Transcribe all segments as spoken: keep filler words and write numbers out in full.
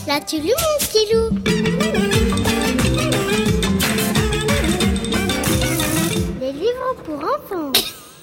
L'as-tu lu, mon petit loup? Des livres pour enfants.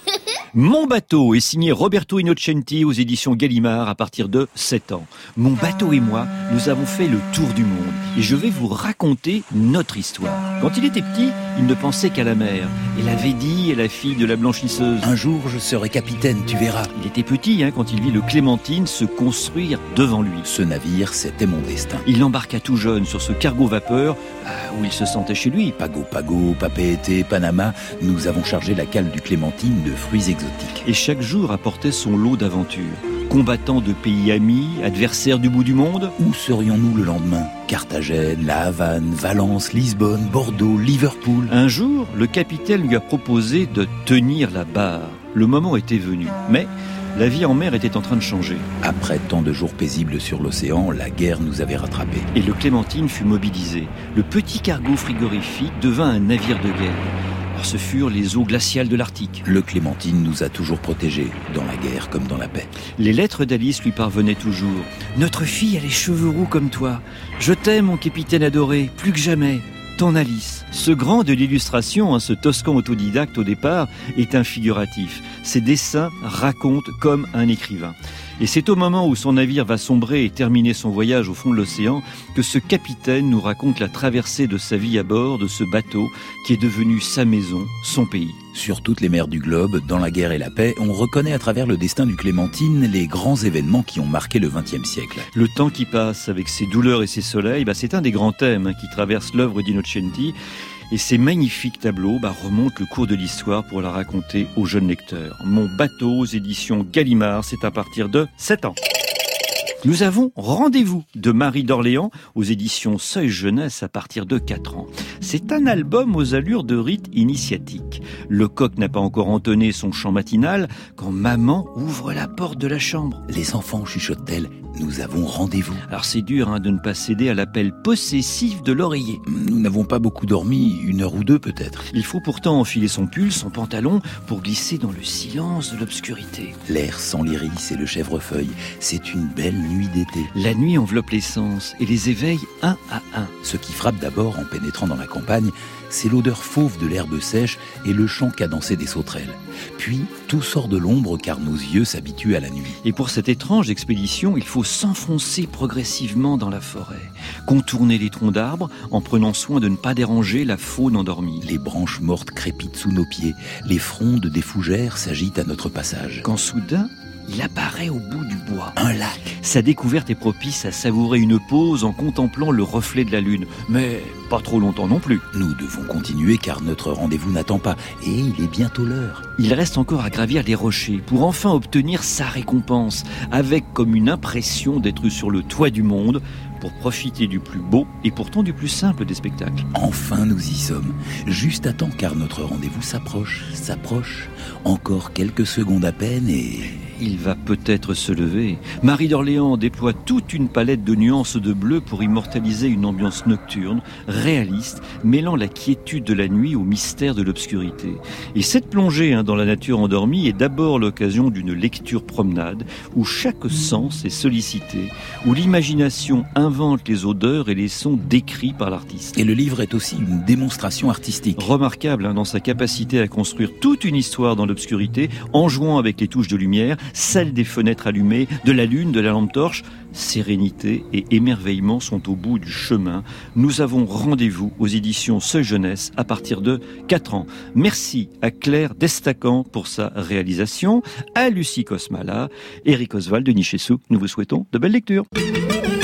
Mon bateau est signé Roberto Innocenti aux éditions Gallimard à partir de sept ans. Mon bateau et moi, nous avons fait le tour du monde et je vais vous raconter notre histoire. Quand il était petit, il ne pensait qu'à la mer. Il avait dit à la fille de la blanchisseuse: un jour je serai capitaine, tu verras. Il était petit hein, quand il vit le Clémentine se construire devant lui. Ce navire, c'était mon destin. Il embarqua tout jeune sur ce cargo vapeur où il se sentait chez lui. Pago Pago, Papeete, Panama, nous avons chargé la cale du Clémentine de fruits exotiques. Et chaque jour apportait son lot d'aventures. Combattants de pays amis, adversaires du bout du monde. Où serions-nous le lendemain? Carthagène, La Havane, Valence, Lisbonne, Bordeaux, Liverpool. Un jour, le capitaine lui a proposé de tenir la barre. Le moment était venu, mais la vie en mer était en train de changer. Après tant de jours paisibles sur l'océan, la guerre nous avait rattrapés. Et le Clémentine fut mobilisé. Le petit cargo frigorifique devint un navire de guerre. Alors, ce furent les eaux glaciales de l'Arctique. Le Clémentine nous a toujours protégés, dans la guerre comme dans la paix. Les lettres d'Alice lui parvenaient toujours. Notre fille a les cheveux roux comme toi. Je t'aime, mon capitaine adoré, plus que jamais. Ton Alice. Ce grand de l'illustration, hein, ce toscan autodidacte au départ, est un figuratif. Ses dessins racontent comme un écrivain. Et c'est au moment où son navire va sombrer et terminer son voyage au fond de l'océan que ce capitaine nous raconte la traversée de sa vie à bord de ce bateau qui est devenu sa maison, son pays. Sur toutes les mers du globe, dans la guerre et la paix, on reconnaît à travers le destin du Clémentine les grands événements qui ont marqué le vingtième siècle. Le temps qui passe avec ses douleurs et ses soleils, bah, c'est un des grands thèmes hein, qui traversent l'œuvre d'Innocenti. Et ces magnifiques tableaux bah, remontent le cours de l'histoire pour la raconter aux jeunes lecteurs. Mon bateau aux éditions Gallimard, c'est à partir de sept ans. Nous avons Rendez-vous de Marie d'Orléans aux éditions Seuil Jeunesse à partir de quatre ans. C'est un album aux allures de rite initiatique. Le coq n'a pas encore entonné son chant matinal quand maman ouvre la porte de la chambre. Les enfants, chuchote-t-elle, nous avons rendez-vous. Alors c'est dur hein, de ne pas céder à l'appel possessif de l'oreiller. Nous n'avons pas beaucoup dormi, une heure ou deux peut-être. Il faut pourtant enfiler son pull, son pantalon, pour glisser dans le silence de l'obscurité. L'air sans l'iris et le chèvrefeuille, c'est une belle nuit d'été. La nuit enveloppe les sens et les éveille un à un. Ce qui frappe d'abord en pénétrant dans la campagne, c'est l'odeur fauve de l'herbe sèche et le chant cadencé des sauterelles. Puis, tout sort de l'ombre car nos yeux s'habituent à la nuit. Et pour cette étrange expédition, il faut s'enfoncer progressivement dans la forêt, contourner les troncs d'arbres en prenant soin de ne pas déranger la faune endormie. Les branches mortes crépitent sous nos pieds, les frondes des fougères s'agitent à notre passage. Quand soudain, il apparaît au bout du bois. Un lac. Sa découverte est propice à savourer une pause en contemplant le reflet de la lune. Mais pas trop longtemps non plus. Nous devons continuer car notre rendez-vous n'attend pas. Et il est bientôt l'heure. Il reste encore à gravir les rochers pour enfin obtenir sa récompense, avec comme une impression d'être sur le toit du monde, pour profiter du plus beau et pourtant du plus simple des spectacles. Enfin nous y sommes, juste à temps car notre rendez-vous s'approche, s'approche. Encore quelques secondes à peine et... Il va peut-être se lever. Marie d'Orléans déploie toute une palette de nuances de bleu pour immortaliser une ambiance nocturne, réaliste, mêlant la quiétude de la nuit au mystère de l'obscurité. Et cette plongée hein, dans la nature endormie est d'abord l'occasion d'une lecture promenade où chaque sens est sollicité, où l'imagination invente les odeurs et les sons décrits par l'artiste. Et le livre est aussi une démonstration artistique. Remarquable hein, dans sa capacité à construire toute une histoire dans l'obscurité, en jouant avec les touches de lumière, celle des fenêtres allumées, de la lune, de la lampe torche. Sérénité et émerveillement sont au bout du chemin. Nous avons Rendez-vous aux éditions Seuil Jeunesse à partir de quatre ans. Merci à Claire Destacan pour sa réalisation, à Lucie Cosmala, Eric Oswald de Nichessou. Nous vous souhaitons de belles lectures.